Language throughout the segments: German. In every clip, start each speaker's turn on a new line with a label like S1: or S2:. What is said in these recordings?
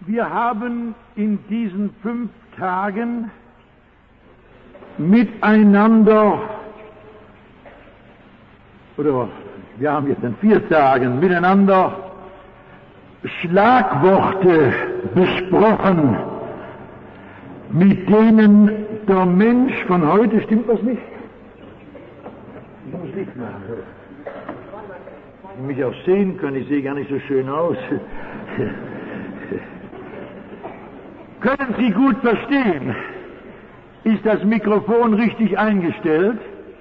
S1: Wir haben in diesen 5 Tagen miteinander, oder wir haben jetzt in 4 Tagen miteinander Schlagworte besprochen, mit denen der Mensch von heute, stimmt das nicht? Ich muss Licht machen. Wenn Sie mich auch sehen können, ich sehe gar nicht so schön aus. Können Sie gut verstehen? Ist das Mikrofon richtig eingestellt?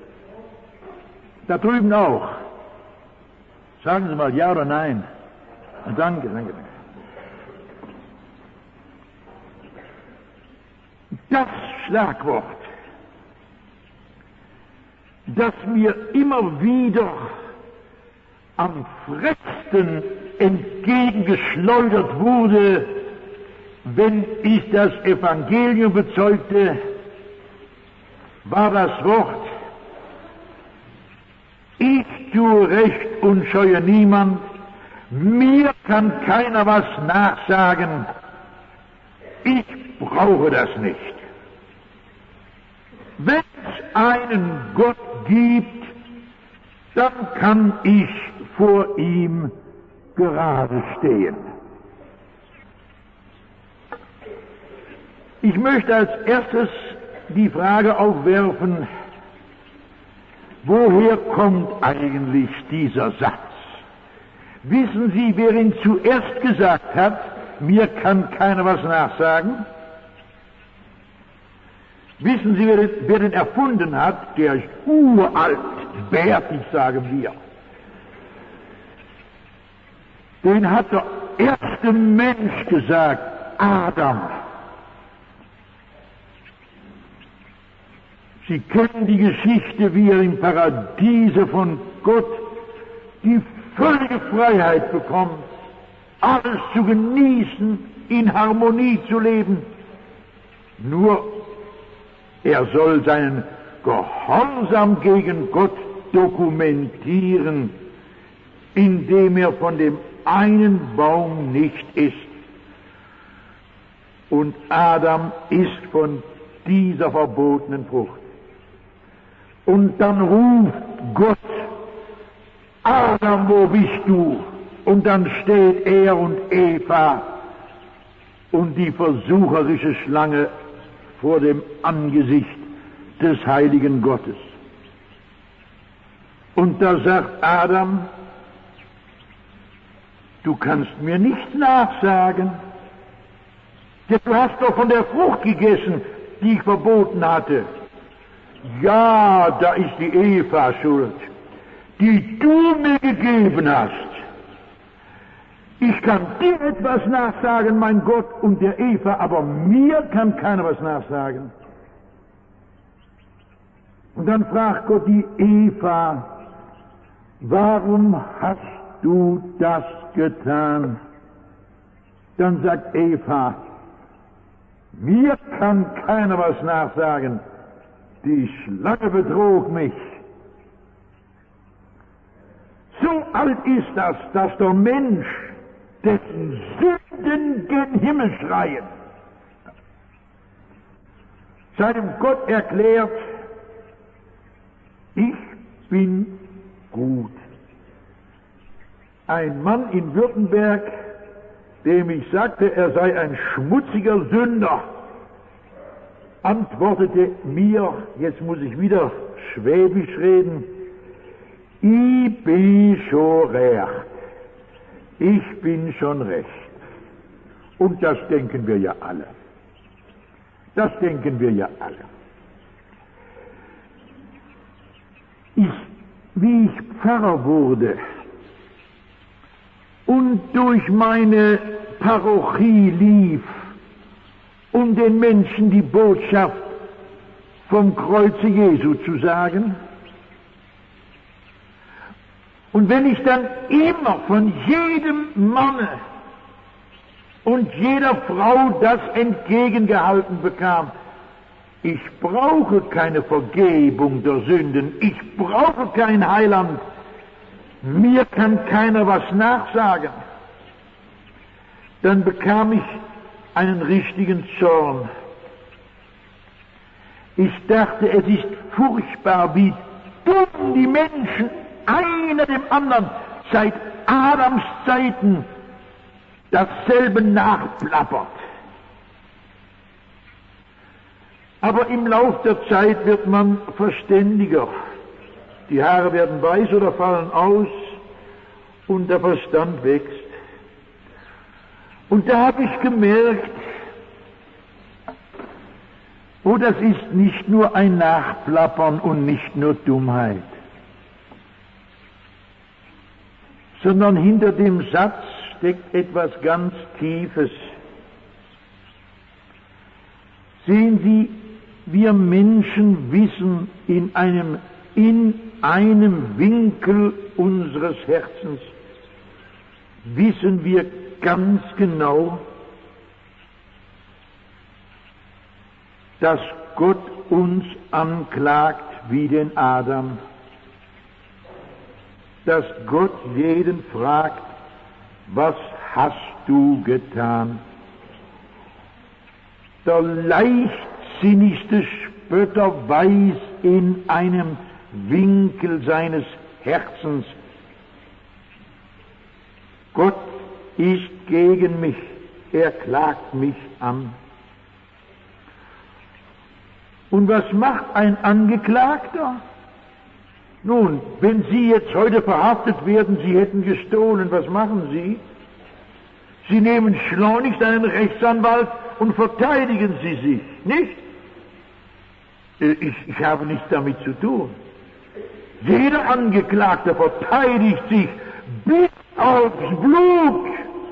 S1: Da drüben auch. Sagen Sie mal ja oder nein. Danke, danke. Das Schlagwort, das mir immer wieder am frechsten entgegengeschleudert wurde, wenn ich das Evangelium bezeugte, war das Wort: Ich tue Recht und scheue niemand, mir kann keiner was nachsagen, ich brauche das nicht. Wenn es einen Gott gibt, dann kann ich vor ihm gerade stehen. Ich möchte als erstes die Frage aufwerfen: Woher kommt eigentlich dieser Satz? Wissen Sie, wer ihn zuerst gesagt hat, mir kann keiner was nachsagen? Wissen Sie, wer den erfunden hat? Der ist uralt, bärtig, sagen wir. Den hat der erste Mensch gesagt, Adam. Sie kennen die Geschichte, wie er im Paradiese von Gott die völlige Freiheit bekommt, alles zu genießen, in Harmonie zu leben. Nur er soll seinen Gehorsam gegen Gott dokumentieren, indem er von dem einen Baum nicht isst. Und Adam isst von dieser verbotenen Frucht. Und dann ruft Gott: Adam, wo bist du? Und dann steht er und Eva und die versucherische Schlange vor dem Angesicht des heiligen Gottes. Und da sagt Adam: Du kannst mir nichts nachsagen, denn du hast doch von der Frucht gegessen, die ich verboten hatte. Ja, da ist die Eva schuld, die du mir gegeben hast. Ich kann dir etwas nachsagen, mein Gott, und der Eva, aber mir kann keiner was nachsagen. Und dann fragt Gott die Eva: Warum hast du das getan? Dann sagt Eva: Mir kann keiner was nachsagen. Die Schlange betrog mich. So alt ist das, dass der Mensch, dessen Sünden gen Himmel schreien, seinem Gott erklärt: Ich bin gut. Ein Mann in Württemberg, dem ich sagte, er sei ein schmutziger Sünder, antwortete mir, jetzt muss ich wieder Schwäbisch reden: Ich bin schon recht. Ich bin schon recht. Und das denken wir ja alle. Das denken wir ja alle. Wie ich Pfarrer wurde und durch meine Parochie lief, um den Menschen die Botschaft vom Kreuze Jesu zu sagen, und wenn ich dann immer von jedem Manne und jeder Frau das entgegengehalten bekam: Ich brauche keine Vergebung der Sünden, ich brauche kein Heiland, mir kann keiner was nachsagen, dann bekam ich einen richtigen Zorn. Ich dachte, es ist furchtbar, wie dumm die Menschen einer dem anderen seit Adams Zeiten dasselbe nachplappert. Aber im Lauf der Zeit wird man verständiger. Die Haare werden weiß oder fallen aus und der Verstand wächst. Und da habe ich gemerkt, oh, das ist nicht nur ein Nachplappern und nicht nur Dummheit, sondern hinter dem Satz steckt etwas ganz Tiefes. Sehen Sie, wir Menschen wissen in einem Winkel unseres Herzens, wissen wir ganz genau, dass Gott uns anklagt wie den Adam, dass Gott jeden fragt, was hast du getan? Der leichtsinnigste Spötter weiß in einem Winkel seines Herzens, Gott ist gegen mich, er klagt mich an. Und was macht ein Angeklagter? Nun, wenn Sie jetzt heute verhaftet werden, Sie hätten gestohlen, was machen Sie? Sie nehmen schleunigst einen Rechtsanwalt und verteidigen Sie sich, nicht? Ich habe nichts damit zu tun. Jeder Angeklagte verteidigt sich bis aufs Blut.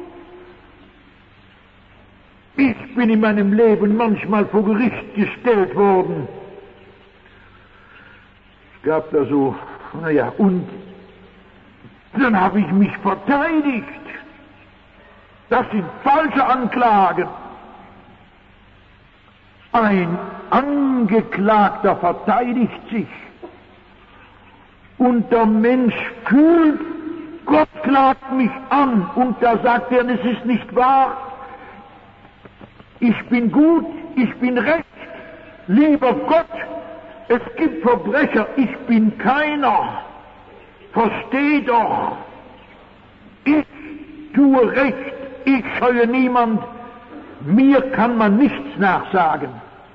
S1: Ich bin in meinem Leben manchmal vor Gericht gestellt worden. Es gab da so, und dann habe ich mich verteidigt. Das sind falsche Anklagen. Ein Angeklagter verteidigt sich. Und der Mensch fühlt, Gott klagt mich an. Und da sagt er, es ist nicht wahr. Ich bin gut, ich bin recht. Lieber Gott, es gibt Verbrecher, ich bin keiner. Versteh doch. Ich tue recht, ich scheue niemand. Mir kann man nichts nachsagen.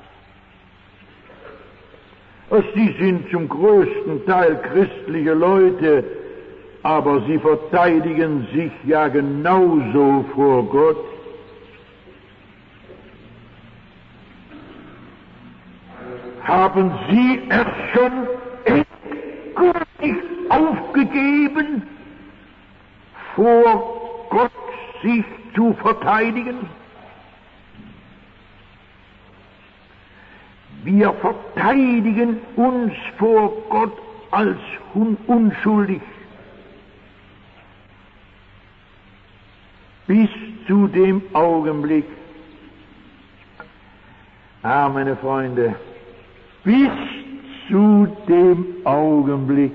S1: Sie sind zum größten Teil christliche Leute, aber sie verteidigen sich ja genauso vor Gott. Haben Sie es schon endgültig aufgegeben, vor Gott sich zu verteidigen? Wir verteidigen uns vor Gott als unschuldig. Bis zu dem Augenblick, meine Freunde, bis zu dem Augenblick,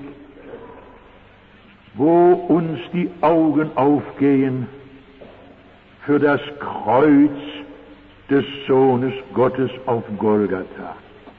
S1: wo uns die Augen aufgehen für das Kreuz des Sohnes Gottes auf Golgatha.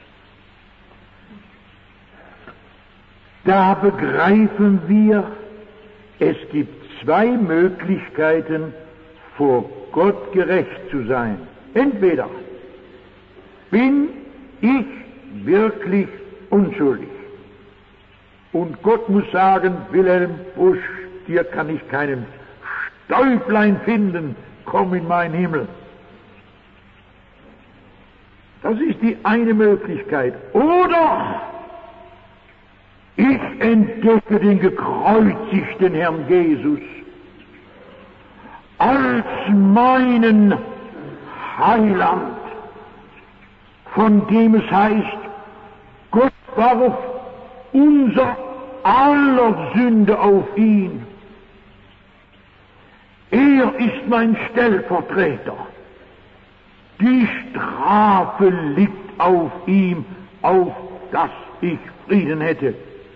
S1: Da begreifen wir, es gibt zwei Möglichkeiten, vor Gott gerecht zu sein. Entweder bin ich wirklich unschuldig und Gott muss sagen, Wilhelm Busch, dir kann ich keinen Stäublein finden, komm in meinen Himmel. Das ist die eine Möglichkeit. Oder ich entdecke den gekreuzigten Herrn Jesus als meinen Heiland, von dem es heißt, Gott warf unser aller Sünde auf ihn. Er ist mein Stellvertreter. Die Strafe liegt auf ihm, auf dass ich Frieden hätte.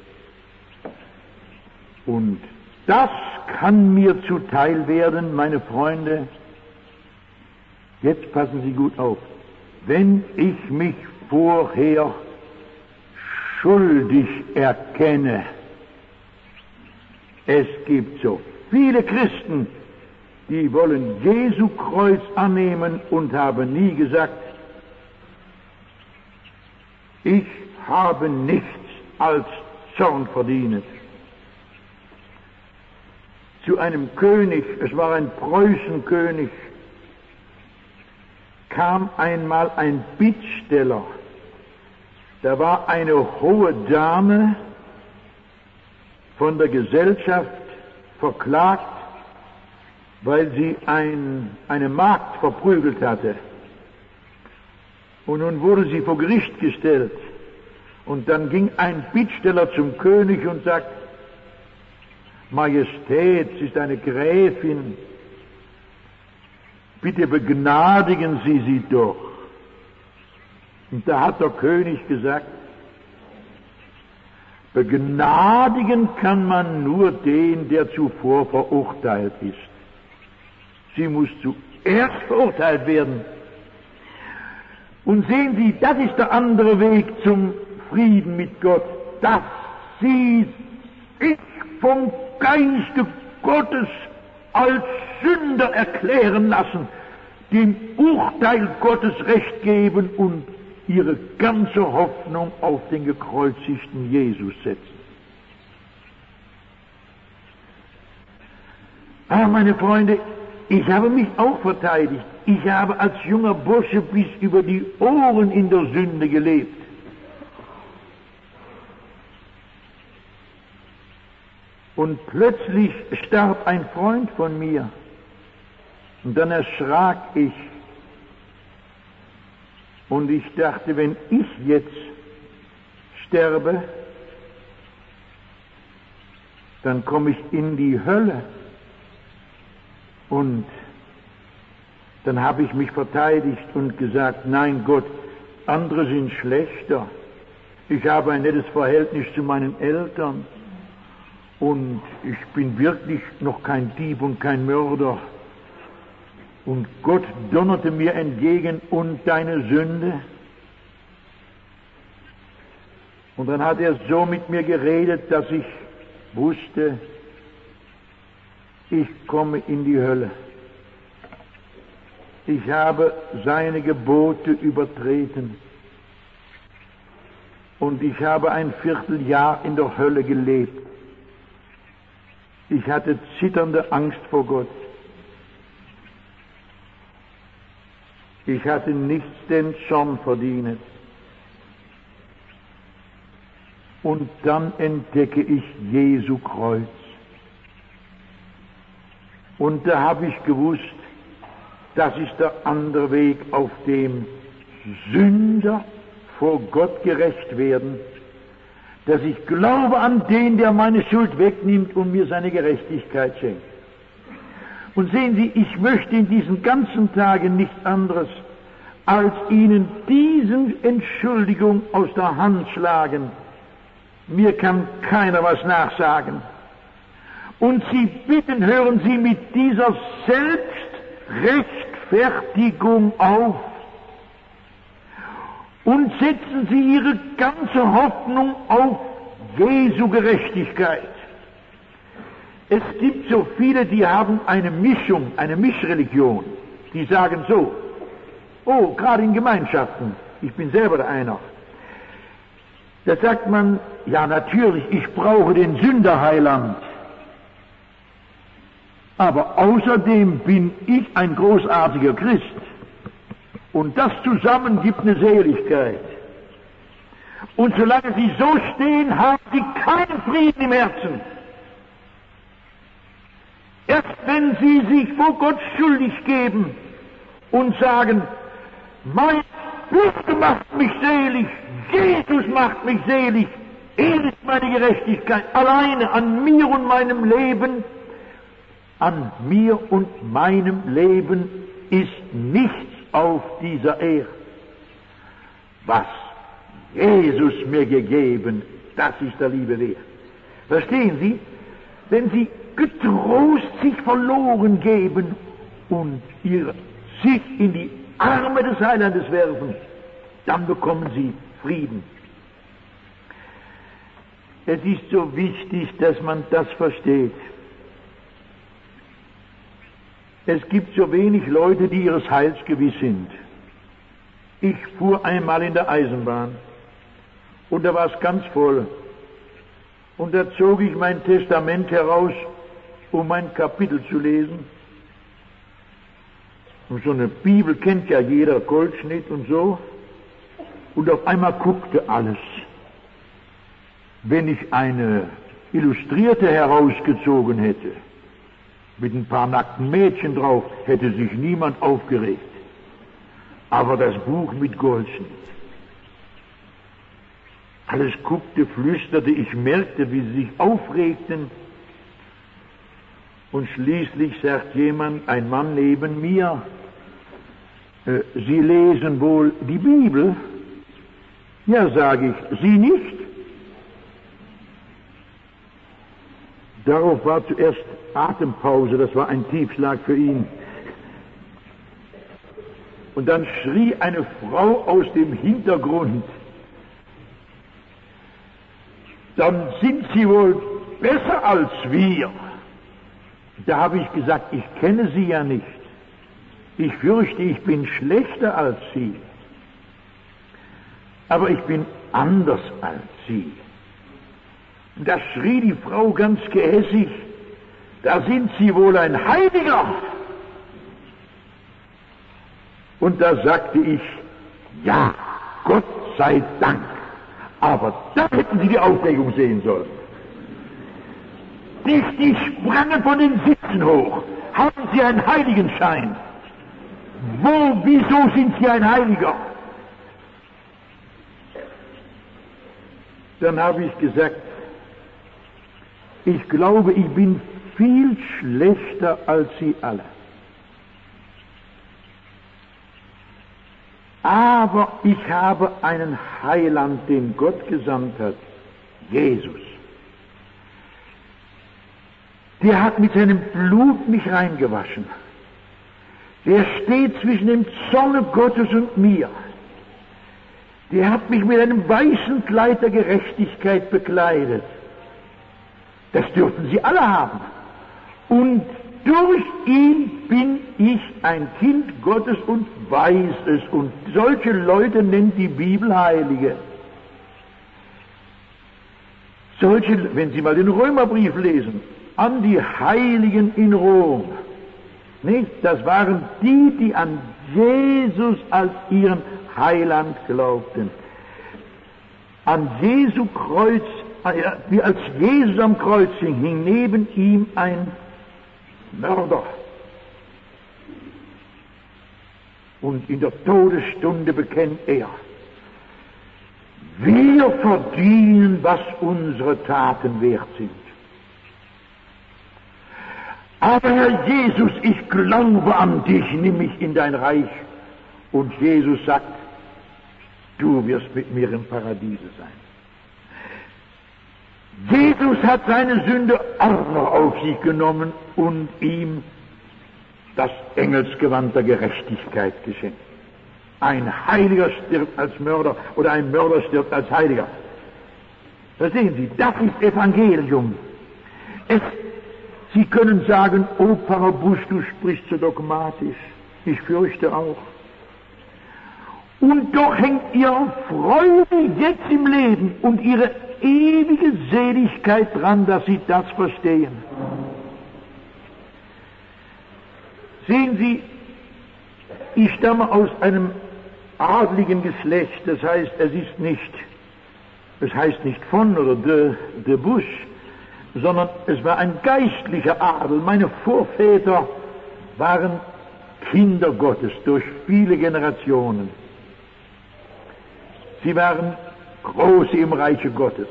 S1: Und das kann mir zuteil werden, meine Freunde, Jetzt passen Sie gut auf. Wenn ich mich vorher schuldig erkenne, es gibt so viele Christen, die wollen Jesu Kreuz annehmen und haben nie gesagt, ich habe nichts als Zorn verdient. Zu einem König, es war ein Preußenkönig, kam einmal ein Bittsteller. Da war eine hohe Dame von der Gesellschaft verklagt, weil sie eine Magd verprügelt hatte. Und nun wurde sie vor Gericht gestellt. Und dann ging ein Bittsteller zum König und sagt, Majestät, sie ist eine Gräfin, bitte begnadigen Sie sie doch. Und da hat der König gesagt, begnadigen kann man nur den, der zuvor verurteilt ist. Sie muss zuerst verurteilt werden. Und sehen Sie, das ist der andere Weg zum Frieden mit Gott, dass Sie sich vom Geiste Gottes als Sünder erklären lassen, dem Urteil Gottes Recht geben und ihre ganze Hoffnung auf den gekreuzigten Jesus setzen. Aber meine Freunde, ich habe mich auch verteidigt. Ich habe als junger Bursche bis über die Ohren in der Sünde gelebt. Und plötzlich starb ein Freund von mir. Und dann erschrak ich. Und ich dachte, wenn ich jetzt sterbe, dann komme ich in die Hölle. Und dann habe ich mich verteidigt und gesagt, nein Gott, andere sind schlechter. Ich habe ein nettes Verhältnis zu meinen Eltern. Und ich bin wirklich noch kein Dieb und kein Mörder. Und Gott donnerte mir entgegen, und deine Sünde. Und dann hat er so mit mir geredet, dass ich wusste, ich komme in die Hölle. Ich habe seine Gebote übertreten. Und ich habe ein Vierteljahr in der Hölle gelebt. Ich hatte zitternde Angst vor Gott. Ich hatte nichts den Zorn verdient. Und dann entdecke ich Jesu Kreuz. Und da habe ich gewusst, das ist der andere Weg, auf dem Sünder vor Gott gerecht werden, dass ich glaube an den, der meine Schuld wegnimmt und mir seine Gerechtigkeit schenkt. Und sehen Sie, ich möchte in diesen ganzen Tagen nichts anderes, als Ihnen diese Entschuldigung aus der Hand schlagen. Mir kann keiner was nachsagen. Und Sie bitten, hören Sie mit dieser Selbstrechtfertigung auf und setzen Sie Ihre ganze Hoffnung auf Jesu Gerechtigkeit. Es gibt so viele, die haben eine Mischung, eine Mischreligion. Die sagen so, oh, gerade in Gemeinschaften, ich bin selber einer. Da sagt man, ja natürlich, ich brauche den Sünderheiland. Aber außerdem bin ich ein großartiger Christ. Und das zusammen gibt eine Seligkeit. Und solange sie so stehen, haben sie keinen Frieden im Herzen. Erst wenn sie sich vor Gott schuldig geben und sagen, mein Blut macht mich selig, Jesus macht mich selig, er ist meine Gerechtigkeit, alleine an mir und meinem Leben, an mir und meinem Leben ist nichts auf dieser Erde. Was Jesus mir gegeben, das ist der Liebe wert. Verstehen Sie? Wenn Sie getrost sich verloren geben und ihr sich in die Arme des Heilandes werfen, dann bekommen sie Frieden. Es ist so wichtig, dass man das versteht. Es gibt so wenig Leute, die ihres Heils gewiss sind. Ich fuhr einmal in der Eisenbahn und da war es ganz voll. Und da zog ich mein Testament heraus, um mein Kapitel zu lesen. Und so eine Bibel kennt ja jeder, Goldschnitt und so. Und auf einmal guckte alles. Wenn ich eine Illustrierte herausgezogen hätte, mit ein paar nackten Mädchen drauf, hätte sich niemand aufgeregt. Aber das Buch mit Goldschnitt. Alles guckte, flüsterte, ich merkte, wie sie sich aufregten. Und schließlich sagt jemand, ein Mann neben mir, Sie lesen wohl die Bibel? Ja, sage ich, Sie nicht? Darauf war zuerst Atempause, das war ein Tiefschlag für ihn. Und dann schrie eine Frau aus dem Hintergrund, dann sind Sie wohl besser als wir. Da habe ich gesagt, ich kenne Sie ja nicht. Ich fürchte, ich bin schlechter als Sie. Aber ich bin anders als Sie. Und da schrie die Frau ganz gehässig, da sind Sie wohl ein Heiliger. Und da sagte ich, ja, Gott sei Dank. Aber da hätten Sie die Aufregung sehen sollen. Die sprangen von den Sitzen hoch. Haben Sie einen Heiligenschein? Wieso sind Sie ein Heiliger? Dann habe ich gesagt, ich glaube, ich bin viel schlechter als Sie alle. Aber ich habe einen Heiland, den Gott gesandt hat, Jesus. Der hat mit seinem Blut mich reingewaschen. Der steht zwischen dem Zorne Gottes und mir. Der hat mich mit einem weißen Kleid der Gerechtigkeit bekleidet. Das dürfen Sie alle haben. Und durch ihn bin ich ein Kind Gottes und weiß es. Und solche Leute nennt die Bibel Heilige. Solche, wenn Sie mal den Römerbrief lesen, an die Heiligen in Rom. Nicht? Das waren die, die an Jesus als ihren Heiland glaubten. An Jesu Kreuz, wie als Jesus am Kreuz hing neben ihm ein Mörder. Und in der Todesstunde bekennt er, wir verdienen, was unsere Taten wert sind. Aber Herr Jesus, ich glaube an dich, nimm mich in dein Reich. Und Jesus sagt, du wirst mit mir im Paradiese sein. Jesus hat seine Sünde auch noch auf sich genommen und ihm das Engelsgewand der Gerechtigkeit geschenkt. Ein Heiliger stirbt als Mörder oder ein Mörder stirbt als Heiliger. Verstehen Sie, das ist Evangelium. Sie können sagen, oh Pfarrer Busch, du sprichst so dogmatisch. Ich fürchte auch. Und doch hängt ihre Freude jetzt im Leben und ihre ewige Seligkeit dran, dass sie das verstehen. Sehen Sie, ich stamme aus einem adligen Geschlecht, das heißt, es heißt nicht von oder de Busch, sondern es war ein geistlicher Adel. Meine Vorväter waren Kinder Gottes durch viele Generationen. Sie waren Große im Reiche Gottes.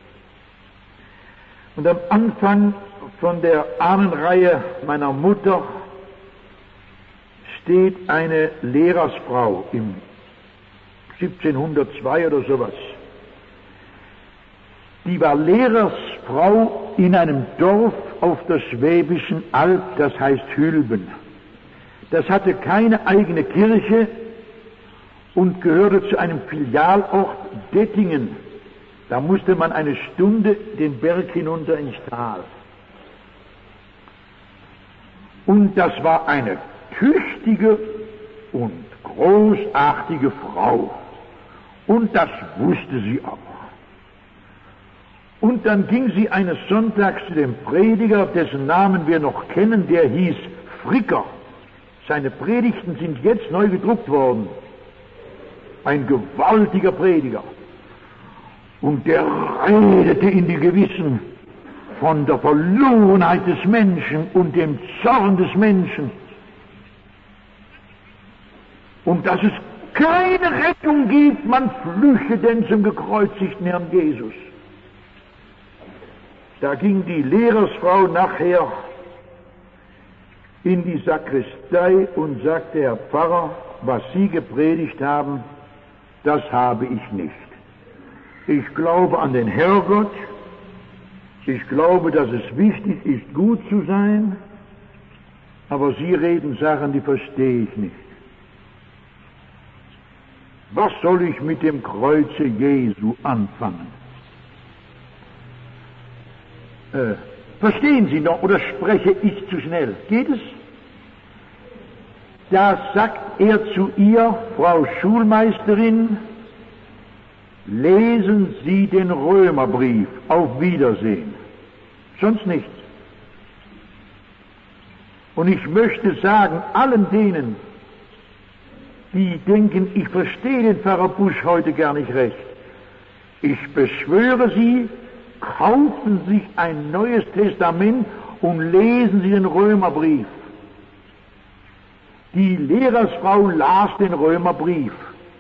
S1: Und am Anfang von der Ahnenreihe meiner Mutter steht eine Lehrersfrau im 1702 oder sowas. Die war Lehrersfrau in einem Dorf auf der Schwäbischen Alb, das heißt Hülben. Das hatte keine eigene Kirche und gehörte zu einem Filialort Dettingen. Da musste man eine Stunde den Berg hinunter ins Tal. Und das war eine tüchtige und großartige Frau. Und das wusste sie auch. Und dann ging sie eines Sonntags zu dem Prediger, dessen Namen wir noch kennen, der hieß Fricker. Seine Predigten sind jetzt neu gedruckt worden. Ein gewaltiger Prediger. Und der redete in die Gewissen von der Verlorenheit des Menschen und dem Zorn des Menschen. Und dass es keine Rettung gibt, man flüche denn zum gekreuzigten Herrn Jesus. Da ging die Lehrersfrau nachher in die Sakristei und sagte: Herr Pfarrer, was Sie gepredigt haben, das habe ich nicht. Ich glaube an den Herrgott, ich glaube, dass es wichtig ist, gut zu sein, aber Sie reden Sachen, die verstehe ich nicht. Was soll ich mit dem Kreuze Jesu anfangen? Verstehen Sie noch, oder spreche ich zu schnell? Geht es? Da sagt er zu ihr: Frau Schulmeisterin, lesen Sie den Römerbrief, auf Wiedersehen. Sonst nichts. Und ich möchte sagen, allen denen, die denken, ich verstehe den Pfarrer Busch heute gar nicht recht, ich beschwöre Sie, kaufen sich ein neues Testament und lesen Sie den Römerbrief. Die Lehrersfrau las den Römerbrief.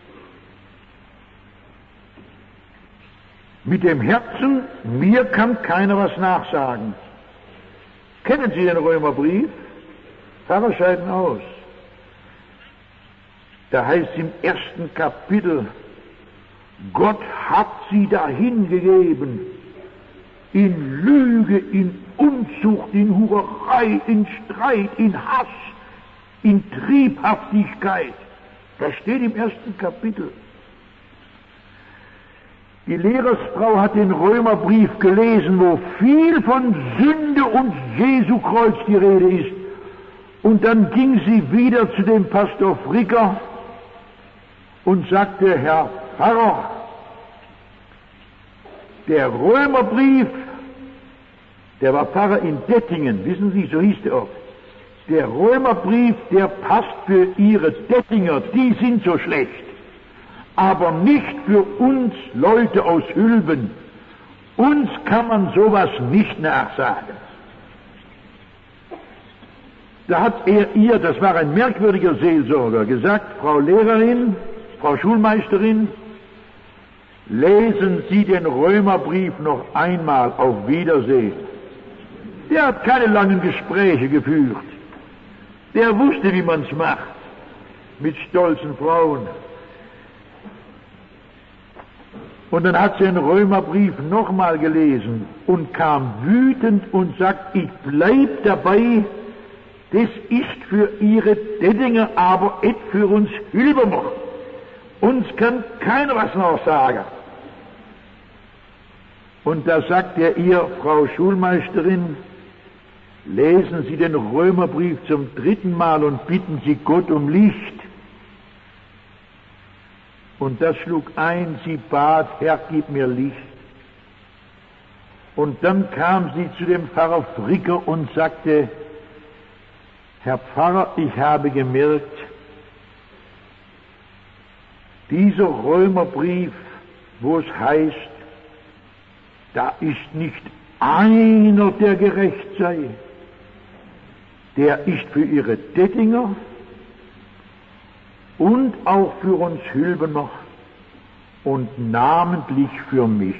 S1: Mit dem Herzen, mir kann keiner was nachsagen. Kennen Sie den Römerbrief? Pfarrer scheiden aus. Da heißt es im 1. Kapitel, Gott hat sie dahingegeben, in Lüge, in Unzucht, in Hurerei, in Streit, in Hass, in Triebhaftigkeit. Das steht im 1. Kapitel. Die Lehrersfrau hat den Römerbrief gelesen, wo viel von Sünde und Jesu Kreuz die Rede ist. Und dann ging sie wieder zu dem Pastor Fricker und sagte: Herr Pfarrer, der Römerbrief, der war Pfarrer in Dettingen, wissen Sie, so hieß der Ort. Der Römerbrief, der passt für Ihre Dettinger, die sind so schlecht. Aber nicht für uns Leute aus Hülben. Uns kann man sowas nicht nachsagen. Da hat er ihr, das war ein merkwürdiger Seelsorger, gesagt: Frau Lehrerin, Frau Schulmeisterin, lesen Sie den Römerbrief noch einmal, auf Wiedersehen. Der hat keine langen Gespräche geführt. Der wusste, wie man's macht, mit stolzen Frauen. Und dann hat sie den Römerbrief nochmal gelesen und kam wütend und sagt: Ich bleib dabei, das ist für Ihre Dettinger, aber et für uns Hülberner. Uns kann keiner was noch sagen. Und da sagt er ihr: Frau Schulmeisterin, lesen Sie den Römerbrief zum 3. Mal und bitten Sie Gott um Licht. Und das schlug ein, sie bat: Herr, gib mir Licht. Und dann kam sie zu dem Pfarrer Fricker und sagte: Herr Pfarrer, ich habe gemerkt, dieser Römerbrief, wo es heißt, da ist nicht einer, der gerecht sei, der ist für Ihre Dettinger und auch für uns Hülbener und namentlich für mich.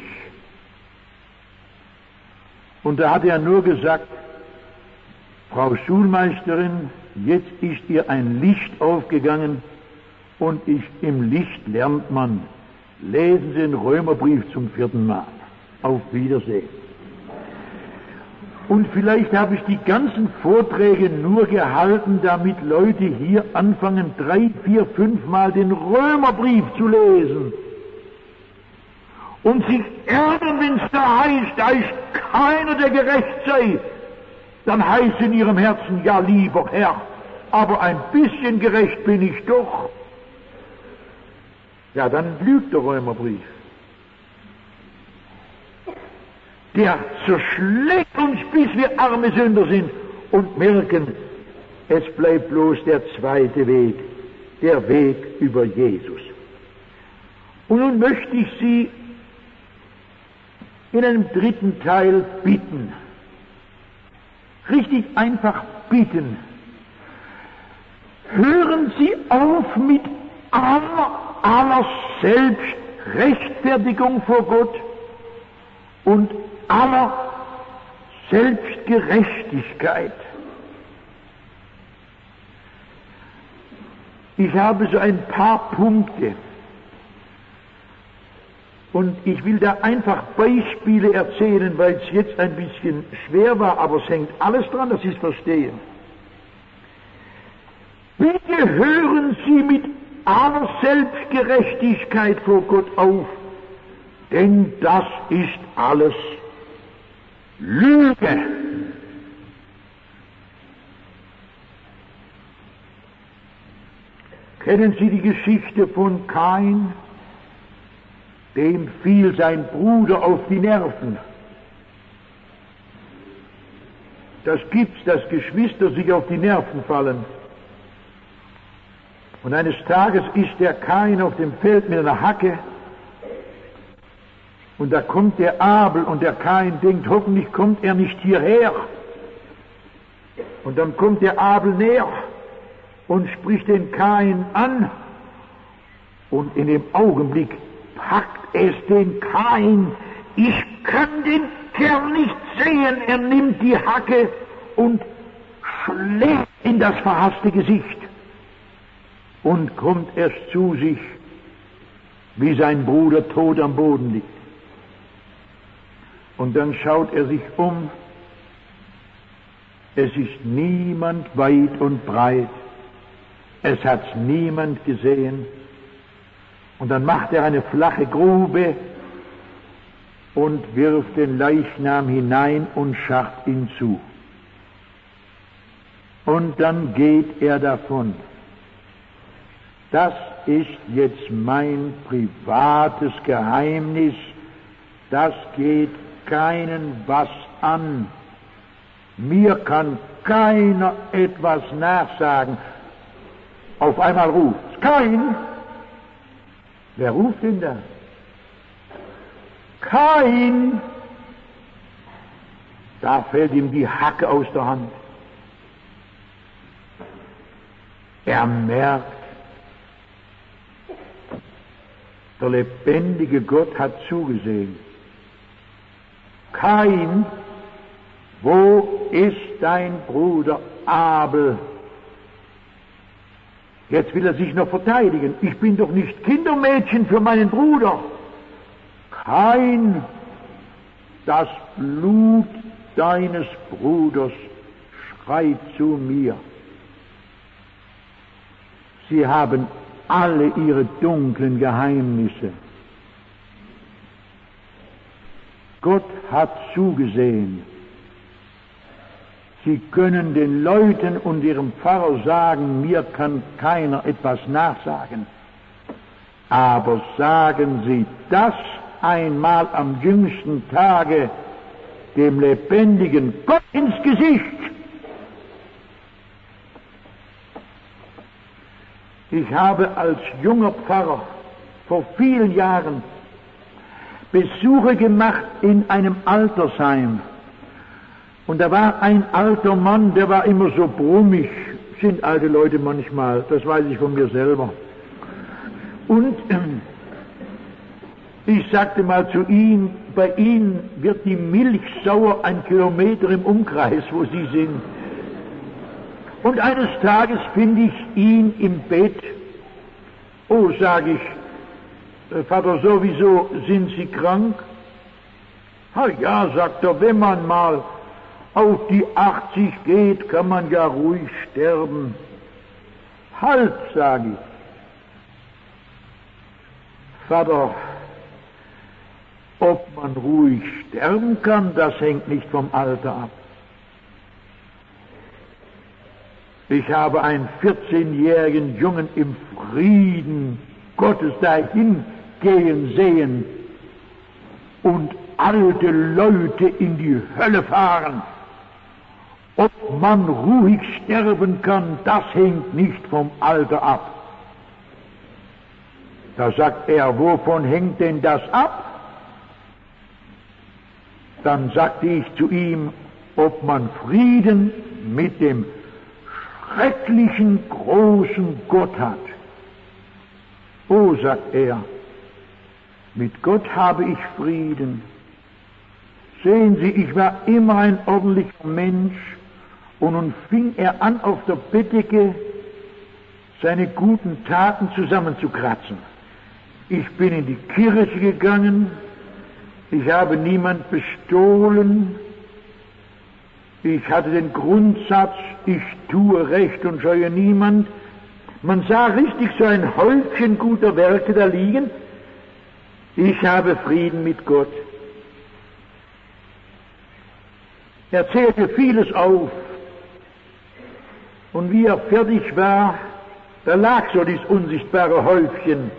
S1: Und da hat er nur gesagt: Frau Schulmeisterin, jetzt ist ihr ein Licht aufgegangen und im Licht lernt man. Lesen Sie den Römerbrief zum 4. Mal. Auf Wiedersehen. Und vielleicht habe ich die ganzen Vorträge nur gehalten, damit Leute hier anfangen, 3, 4, 5 Mal den Römerbrief zu lesen. Und sich ärgern, wenn es da heißt, da ist keiner, der gerecht sei. Dann heißt in ihrem Herzen, ja, lieber Herr, aber ein bisschen gerecht bin ich doch. Ja, dann lügt der Römerbrief. Der zerschlägt uns, bis wir arme Sünder sind und merken, es bleibt bloß der zweite Weg, der Weg über Jesus. Und nun möchte ich Sie in einem dritten Teil bitten, richtig einfach bitten, hören Sie auf mit aller Selbstrechtfertigung vor Gott und aller Selbstgerechtigkeit. Ich habe so ein paar Punkte und ich will da einfach Beispiele erzählen, weil es jetzt ein bisschen schwer war, aber es hängt alles dran, dass Sie es verstehen. Bitte hören Sie mit aller Selbstgerechtigkeit vor Gott auf, denn das ist alles Lüge. Kennen Sie die Geschichte von Kain? Dem fiel sein Bruder auf die Nerven. Das gibt's, dass Geschwister sich auf die Nerven fallen. Und eines Tages ist der Kain auf dem Feld mit einer Hacke. Und da kommt der Abel und der Kain denkt, hoffentlich kommt er nicht hierher. Und dann kommt der Abel näher und spricht den Kain an. Und in dem Augenblick packt es den Kain. Ich kann den Kerl nicht sehen. Er nimmt die Hacke und schlägt in das verhasste Gesicht. Und kommt erst zu sich, wie sein Bruder tot am Boden liegt. Und dann schaut er sich um. Es ist niemand weit und breit. Es hat's niemand gesehen. Und dann macht er eine flache Grube und wirft den Leichnam hinein und scharrt ihn zu. Und dann geht er davon. Das ist jetzt mein privates Geheimnis. Das geht keinen was an. Mir kann keiner etwas nachsagen. Auf einmal ruft Kain. Wer ruft denn da? Kain! Da fällt ihm die Hacke aus der Hand. Er merkt, der lebendige Gott hat zugesehen. Kain, wo ist dein Bruder Abel? Jetzt will er sich noch verteidigen. Ich bin doch nicht Kindermädchen für meinen Bruder. Kain, das Blut deines Bruders schreit zu mir. Sie haben alle ihre dunklen Geheimnisse. Gott hat zugesehen. Sie können den Leuten und ihrem Pfarrer sagen, mir kann keiner etwas nachsagen. Aber sagen Sie das einmal am jüngsten Tage dem lebendigen Gott ins Gesicht. Ich habe als junger Pfarrer vor vielen Jahren Besuche gemacht in einem Altersheim. Und da war ein alter Mann, der war immer so brummig, sind alte Leute manchmal, das weiß ich von mir selber. Und ich sagte mal zu ihm, bei Ihnen wird die Milch sauer 1 Kilometer im Umkreis, wo Sie sind. Und eines Tages finde ich ihn im Bett. Oh, sage ich, Vater, sowieso, sind Sie krank? Ja, sagt er, wenn man mal auf die 80 geht, kann man ja ruhig sterben. Halt, sage ich. Vater, ob man ruhig sterben kann, das hängt nicht vom Alter ab. Ich habe einen 14-jährigen Jungen im Frieden Gottes dahin gehen sehen und alte Leute in die Hölle fahren. Ob man ruhig sterben kann, das hängt nicht vom Alter ab. Da sagt er, wovon hängt denn das ab? Dann sagte ich zu ihm, ob man Frieden mit dem schrecklichen, großen Gott hat. Oh, sagt er, mit Gott habe ich Frieden. Sehen Sie, ich war immer ein ordentlicher Mensch, und nun fing er an, auf der Bettdecke seine guten Taten zusammenzukratzen. Ich bin in die Kirche gegangen, ich habe niemand bestohlen, ich hatte den Grundsatz, ich tue Recht und scheue niemand. Man sah richtig so ein Häufchen guter Werke da liegen. Ich habe Frieden mit Gott. Er zählte vieles auf. Und wie er fertig war, da lag so dieses unsichtbare Häufchen.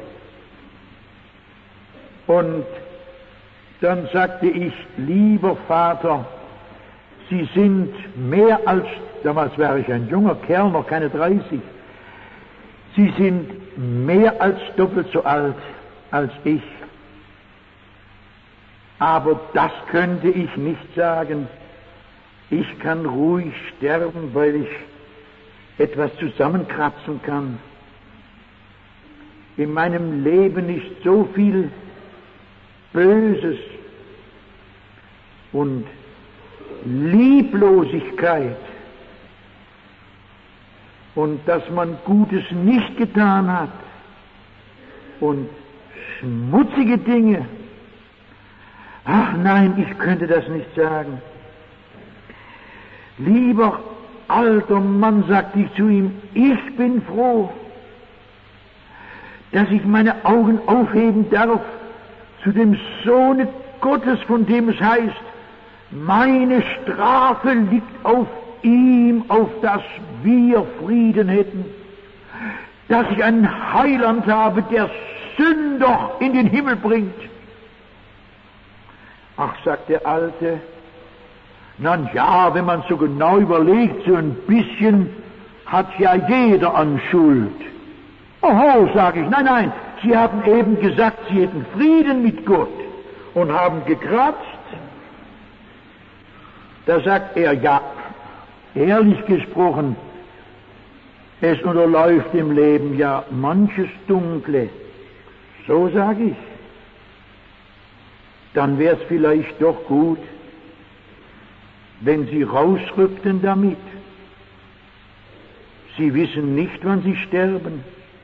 S1: Und dann sagte ich, lieber Vater, Sie sind mehr als, damals war ich ein junger Kerl, noch keine 30, Sie sind mehr als doppelt so alt als ich. Aber das könnte ich nicht sagen. Ich kann ruhig sterben, weil ich etwas zusammenkratzen kann. In meinem Leben ist so viel Böses und Lieblosigkeit und dass man Gutes nicht getan hat und schmutzige Dinge. Ach nein, ich könnte das nicht sagen. Lieber alter Mann, sagte ich zu ihm, ich bin froh, dass ich meine Augen aufheben darf zu dem Sohne Gottes, von dem es heißt, meine Strafe liegt auf ihm, auf dass wir Frieden hätten, dass ich einen Heiland habe, der Sünder in den Himmel bringt. Ach, sagt der Alte, na ja, wenn man so genau überlegt, so ein bisschen hat ja jeder an Schuld. Oho, sage ich, nein, Sie haben eben gesagt, Sie hätten Frieden mit Gott und haben gekratzt. Da sagt er, ja, ehrlich gesprochen, es unterläuft im Leben ja manches Dunkle. So sage ich. Dann wäre es vielleicht doch gut, wenn Sie rausrückten damit. Sie wissen nicht, wann Sie sterben.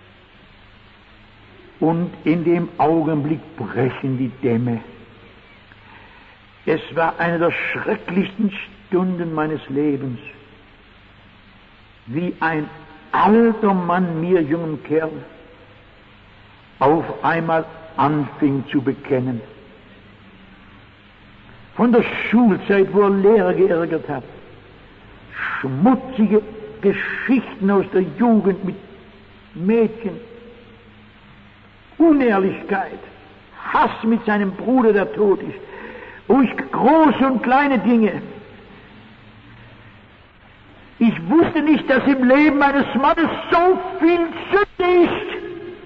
S1: Und in dem Augenblick brechen die Dämme. Es war eine der schrecklichsten Stunden meines Lebens, wie ein alter Mann mir, jungen Kerl, auf einmal anfing zu bekennen. Von der Schulzeit, wo er Lehrer geärgert hat, schmutzige Geschichten aus der Jugend mit Mädchen, Unehrlichkeit, Hass mit seinem Bruder, der tot ist, durch große und kleine Dinge. Ich wusste nicht, dass im Leben eines Mannes so viel Sünde ist.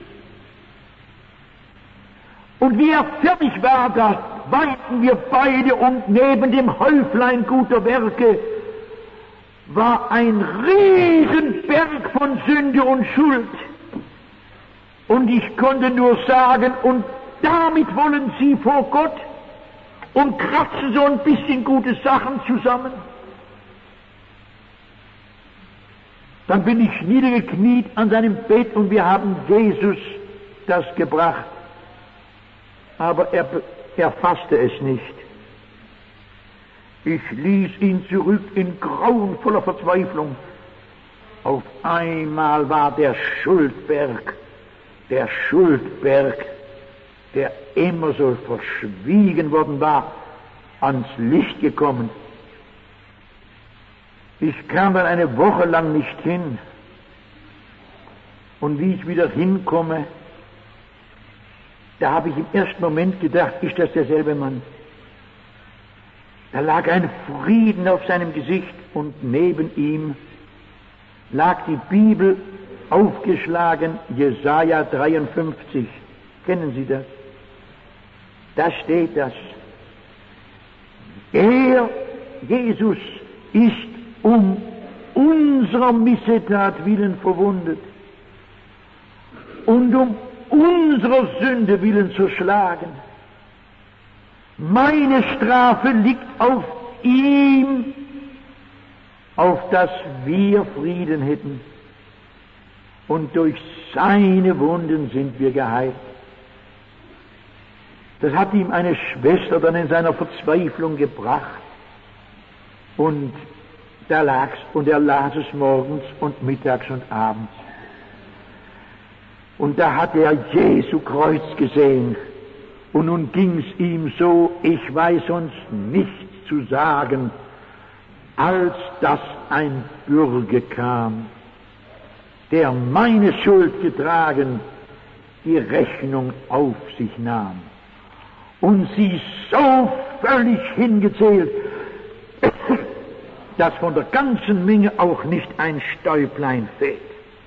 S1: Und wie er fertig war, da weinten wir beide, und neben dem Häuflein guter Werke war ein Riesenberg von Sünde und Schuld. Und ich konnte nur sagen, und damit wollen Sie vor Gott und kratzen so ein bisschen gute Sachen zusammen. Dann bin ich niedergekniet an seinem Bett und wir haben Jesus das gebracht. Aber er fasste es nicht. Ich ließ ihn zurück in grauenvoller Verzweiflung. Auf einmal war der Schuldberg, der immer so verschwiegen worden war, ans Licht gekommen. Ich kam dann eine Woche lang nicht hin. Und wie ich wieder hinkomme, da habe ich im ersten Moment gedacht, ist das derselbe Mann? Da lag ein Frieden auf seinem Gesicht und neben ihm lag die Bibel aufgeschlagen, Jesaja 53. Kennen Sie das? Da steht das. Er, Jesus, ist um unserer Missetat willen verwundet und um unserer Sünde willen zerschlagen. Meine Strafe liegt auf ihm, auf dass wir Frieden hätten. Und durch seine Wunden sind wir geheilt. Das hat ihm eine Schwester dann in seiner Verzweiflung gebracht. Und da lag's, und er las es morgens und mittags und abends. Und da hat er Jesu Kreuz gesehen. Und nun ging's ihm so, ich weiß sonst nichts zu sagen, als dass ein Bürger kam, der meine Schuld getragen, die Rechnung auf sich nahm und sie so völlig hingezählt, dass von der ganzen Menge auch nicht ein Stäublein fehlt.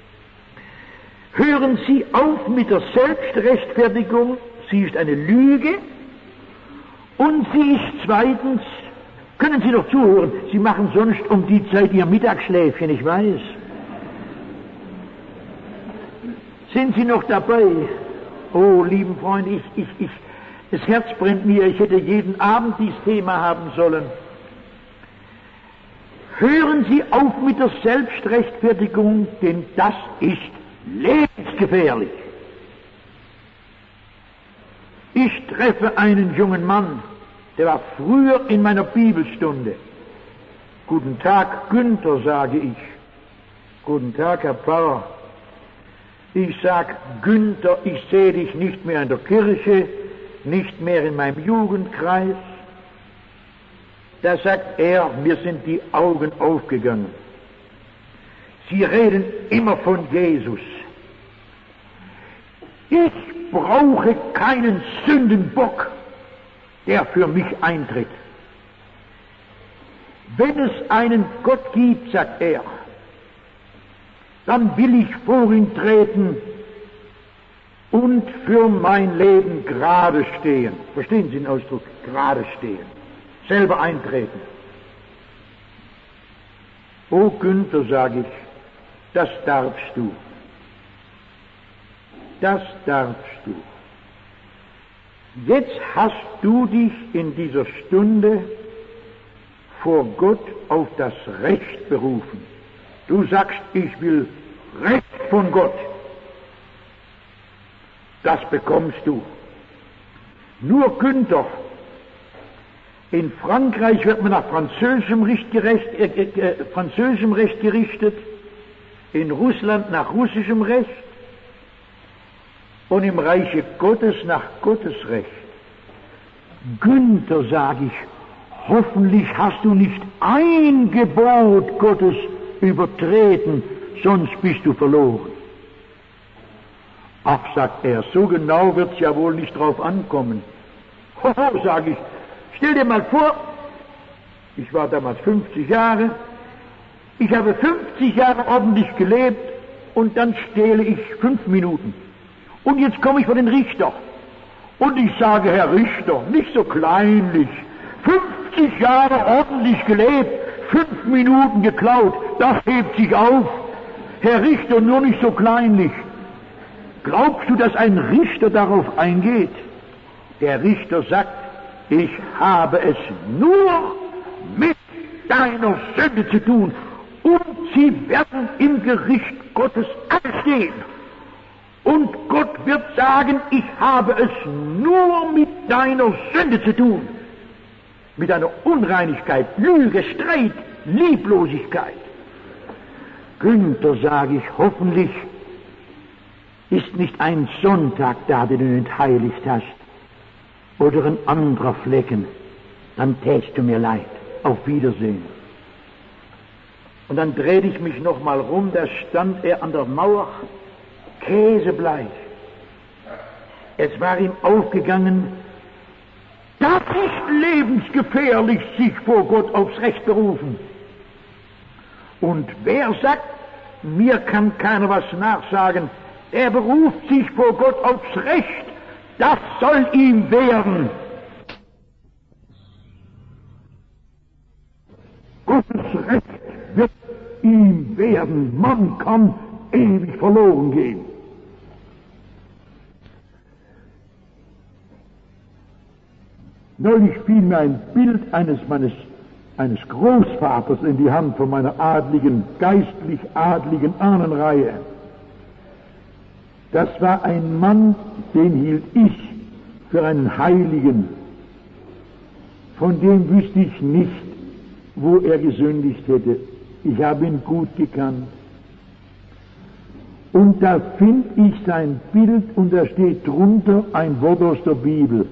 S1: Hören Sie auf mit der Selbstrechtfertigung, sie ist eine Lüge, und sie ist zweitens, können Sie doch zuhören, Sie machen sonst um die Zeit Ihr Mittagsschläfchen, ich weiß. Sind Sie noch dabei? Oh, lieben Freund, das Herz brennt mir, ich hätte jeden Abend dieses Thema haben sollen. Hören Sie auf mit der Selbstrechtfertigung, denn das ist lebensgefährlich. Ich treffe einen jungen Mann, der war früher in meiner Bibelstunde. Guten Tag, Günther, sage ich. Guten Tag, Herr Pfarrer. Ich sag, Günther, ich sehe dich nicht mehr in der Kirche, nicht mehr in meinem Jugendkreis. Da sagt er, mir sind die Augen aufgegangen. Sie reden immer von Jesus. Ich brauche keinen Sündenbock, der für mich eintritt. Wenn es einen Gott gibt, sagt er, dann will ich vor ihn treten und für mein Leben gerade stehen. Verstehen Sie den Ausdruck? Gerade stehen. Selber eintreten. O Günther, sage ich, das darfst du. Das darfst du. Jetzt hast du dich in dieser Stunde vor Gott auf das Recht berufen. Du sagst, ich will Recht von Gott. Das bekommst du. Nur Günther, in Frankreich wird man nach französischem Recht gerichtet, in Russland nach russischem Recht und im Reiche Gottes nach Gottes Recht. Günther, sage ich, hoffentlich hast du nicht ein Gebot Gottes übertreten, sonst bist du verloren. Ach, sagt er, so genau wird's ja wohl nicht drauf ankommen. Hoho, sage ich, stell dir mal vor, ich war damals 50 Jahre, ich habe 50 Jahre ordentlich gelebt und dann stehle ich 5 Minuten. Und jetzt komme ich vor den Richter. Und ich sage, Herr Richter, nicht so kleinlich, 50 Jahre ordentlich gelebt, 5 Minuten geklaut, das hebt sich auf. Herr Richter, nur nicht so kleinlich. Glaubst du, dass ein Richter darauf eingeht? Der Richter sagt, ich habe es nur mit deiner Sünde zu tun und sie werden im Gericht Gottes anstehen. Und Gott wird sagen, ich habe es nur mit deiner Sünde zu tun. mit einer Unreinigkeit, Lüge, Streit, Lieblosigkeit. Günther, sage ich, hoffentlich ist nicht ein Sonntag da, den du entheiligt hast, oder ein anderer Flecken, dann tätst du mir leid. Auf Wiedersehen. Und dann drehte ich mich nochmal rum, da stand er an der Mauer, käsebleich. Es war ihm aufgegangen, das ist lebensgefährlich, sich vor Gott aufs Recht berufen. Und wer sagt, mir kann keiner was nachsagen, er beruft sich vor Gott aufs Recht, das soll ihm werden. Gottes Recht wird ihm werden. Man kann ewig verloren gehen. Neulich fiel mir ein Bild eines Großvaters in die Hand von meiner geistlich adligen Ahnenreihe. Das war ein Mann, den hielt ich für einen Heiligen. Von dem wüsste ich nicht, wo er gesündigt hätte. Ich habe ihn gut gekannt. Und da finde ich sein Bild und da steht drunter ein Wort aus der Bibel.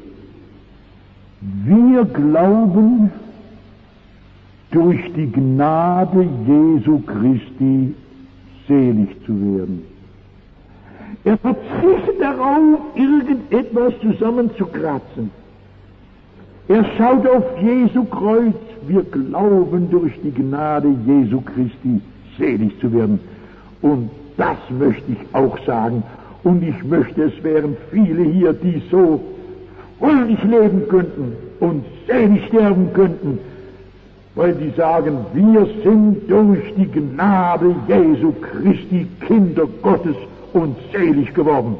S1: Wir glauben durch die Gnade Jesu Christi selig zu werden. Er verzichtet darauf, irgendetwas zusammenzukratzen. Er schaut auf Jesu Kreuz. Wir glauben durch die Gnade Jesu Christi selig zu werden. Und das möchte ich auch sagen. Und ich möchte, es wären viele hier, die so fröhlich leben könnten und selig sterben könnten, weil sie sagen, wir sind durch die Gnade Jesu Christi Kinder Gottes und selig geworden.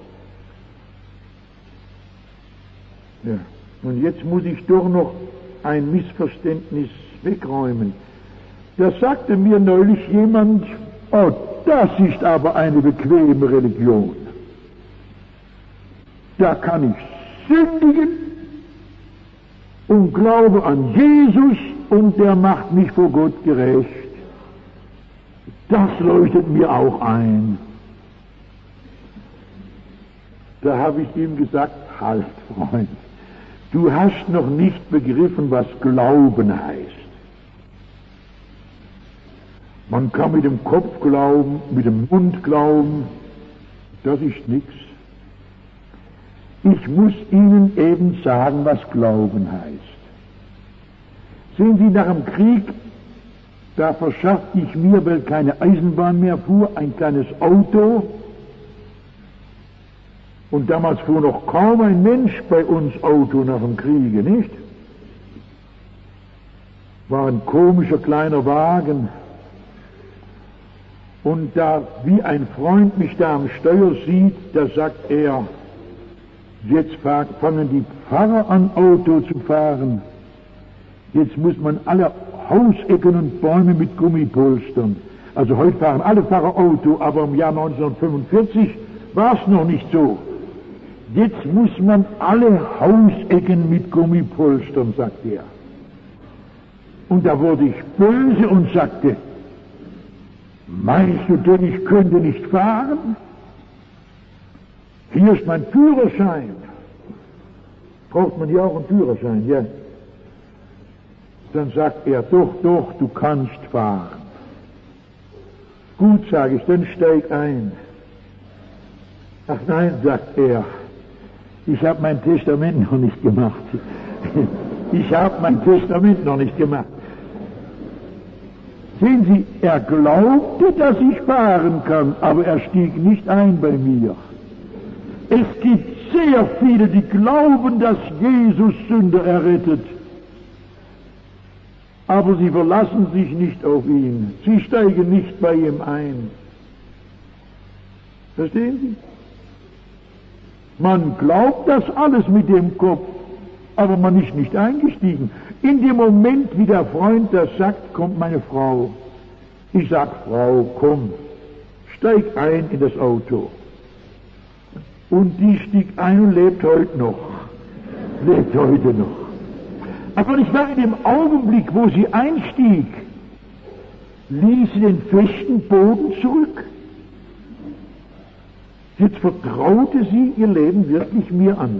S1: Ja. Und jetzt muss ich doch noch ein Missverständnis wegräumen. Da sagte mir neulich jemand, oh, das ist aber eine bequeme Religion. Da kann ich sündigen und glaube an Jesus und der macht mich vor Gott gerecht. Das leuchtet mir auch ein. Da habe ich ihm gesagt, halt, Freund, du hast noch nicht begriffen, was Glauben heißt. Man kann mit dem Kopf glauben, mit dem Mund glauben, das ist nichts. Ich muss Ihnen eben sagen, was Glauben heißt. Sehen Sie, nach dem Krieg, da verschaffte ich mir, weil keine Eisenbahn mehr fuhr, ein kleines Auto. Und damals fuhr noch kaum ein Mensch bei uns Auto nach dem Kriege, nicht? War ein komischer kleiner Wagen. Und da, wie ein Freund mich da am Steuer sieht, da sagt er, jetzt fangen die Pfarrer an, Auto zu fahren. Jetzt muss man alle Hausecken und Bäume mit Gummipolstern. Also heute fahren alle Pfarrer Auto, aber im Jahr 1945 war es noch nicht so. Jetzt muss man alle Hausecken mit Gummipolstern, sagt er. Und da wurde ich böse und sagte, meinst du denn, ich könnte nicht fahren? Hier ist mein Führerschein. Braucht man hier auch einen Führerschein, ja? Dann sagt er, doch, du kannst fahren. Gut, sage ich, dann steig ein. Ach nein, sagt er, ich habe mein Testament noch nicht gemacht. Ich habe mein Testament noch nicht gemacht. Sehen Sie, er glaubte, dass ich fahren kann, aber er stieg nicht ein bei mir. Es gibt sehr viele, die glauben, dass Jesus Sünder errettet. Aber sie verlassen sich nicht auf ihn. Sie steigen nicht bei ihm ein. Verstehen Sie? Man glaubt das alles mit dem Kopf, aber man ist nicht eingestiegen. In dem Moment, wie der Freund das sagt, kommt meine Frau. Ich sag, Frau, komm, steig ein in das Auto. Und die stieg ein und lebt heute noch. Lebt heute noch. Aber nicht wahr, in dem Augenblick, wo sie einstieg, ließ sie den festen Boden zurück. Jetzt vertraute sie ihr Leben wirklich mir an.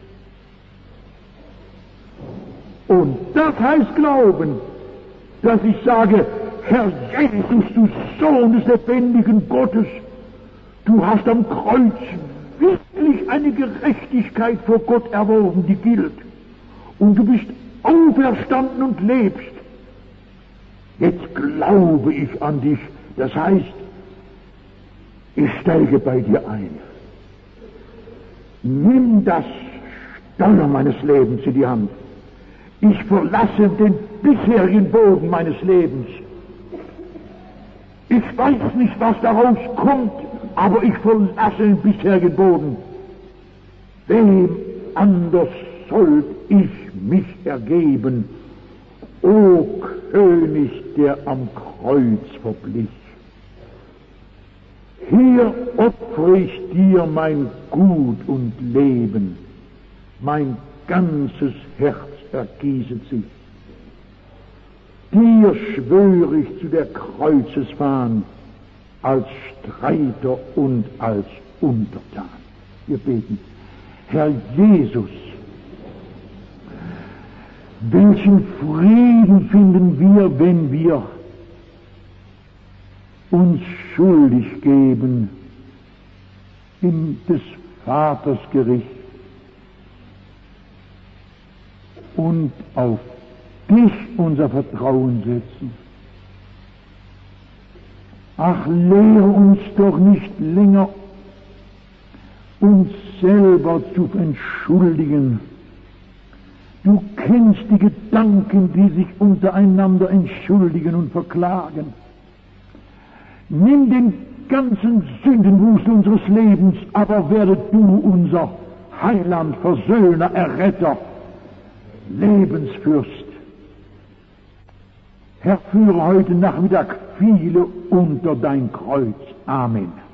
S1: Und das heißt Glauben, dass ich sage, Herr Jesus, du Sohn des lebendigen Gottes, du hast am Kreuz wirklich eine Gerechtigkeit vor Gott erworben, die gilt. Und du bist auferstanden und lebst. Jetzt glaube ich an dich. Das heißt, ich steige bei dir ein. Nimm das Steuer meines Lebens in die Hand. Ich verlasse den bisherigen Boden meines Lebens. Ich weiß nicht, was daraus kommt, aber ich verlasse den bisherigen Boden. Wem anders soll ich mich ergeben, o König, der am Kreuz verblich? Hier opfere ich dir mein Gut und Leben, mein ganzes Herz ergießet sich. Dir schwöre ich zu der Kreuzesfahne als Streiter und als Untertan. Wir beten. Herr Jesus, welchen Frieden finden wir, wenn wir uns schuldig geben in des Vaters Gericht und auf dich unser Vertrauen setzen. Ach, lehre uns doch nicht länger, uns selber zu entschuldigen. Du kennst die Gedanken, die sich untereinander entschuldigen und verklagen. Nimm den ganzen Sündenwust unseres Lebens, aber werde du unser Heiland, Versöhner, Erretter, Lebensfürst. Herr, führe heute Nachmittag viele unter dein Kreuz. Amen.